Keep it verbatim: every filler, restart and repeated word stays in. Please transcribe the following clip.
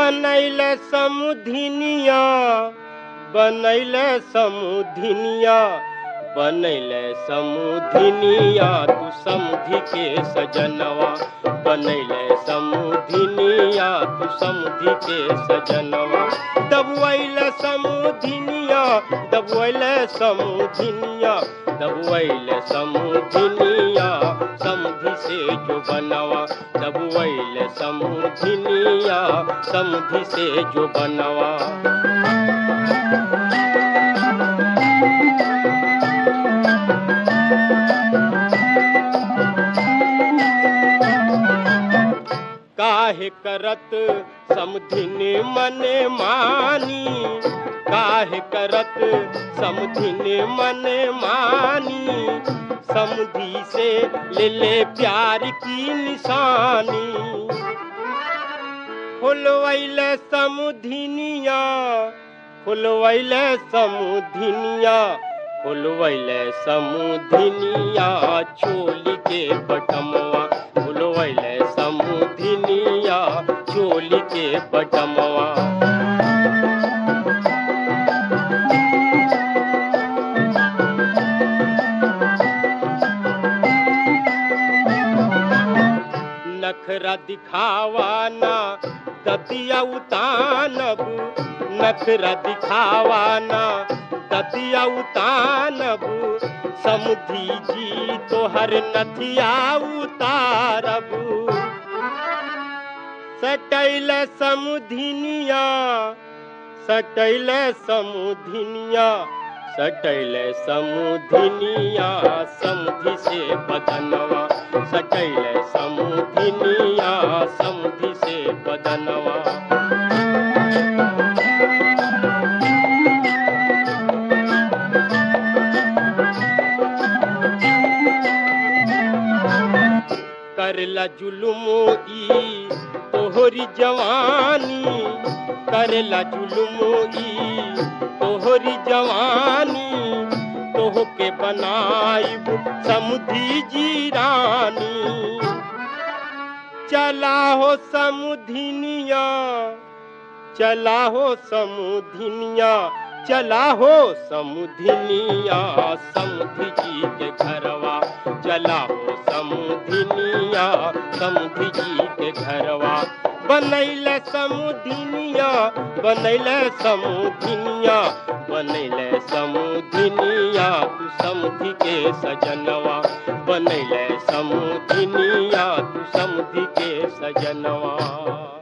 बनैले समुधिनिया बनैले समुधिनिया बनैले समुधिनिया तू समधि के सजनवा बनैले समुधिनिया तू समधि के सजनवा दबवैले समुधिनिया दबवैले समुधिनिया दबवैले समुधिनिया समधि से जो बनवा दबवैले समुधिनिया समधि से जो बनवा। काहे करत समधिनि मने मानी काहे करत समधिनि मने मानी समधि से ले ले प्यार की निशानी खुलवैले समुधिनिया खुलवैले समुधिनिया खुलवैले समुधिनिया चोली के बटमवा खुलवैले समुधिनिया चोली के बटमवा। नखरा दिखावाना दतिया उतानब नखरा दिखावाना दतिया उतानब समधि जी तोहर नथिया उतारब सटैले समुधिनिया सटैले समुधिनिया सटैले समुधिनिया समधि से बदनवा सटैले समुधिनिया समधि से बदनवा। करला जुलुमो ई तोहरी जवानी करला जुलुमो ई तोहरी जवानी तोह के बनाइब समधि जी रानी चला हो समुधिनिया चला हो समुधिनिया चला हो समुधिनिया समधि जी के घरवा चला हो समुधिनिया समधि जी के घरवा बनैले समुधिनिया बनैले समुधिनिया बनैले समुधिनिया तू समधि के सजनवा बनैले समुधिनिया तू समधि के सजनवा।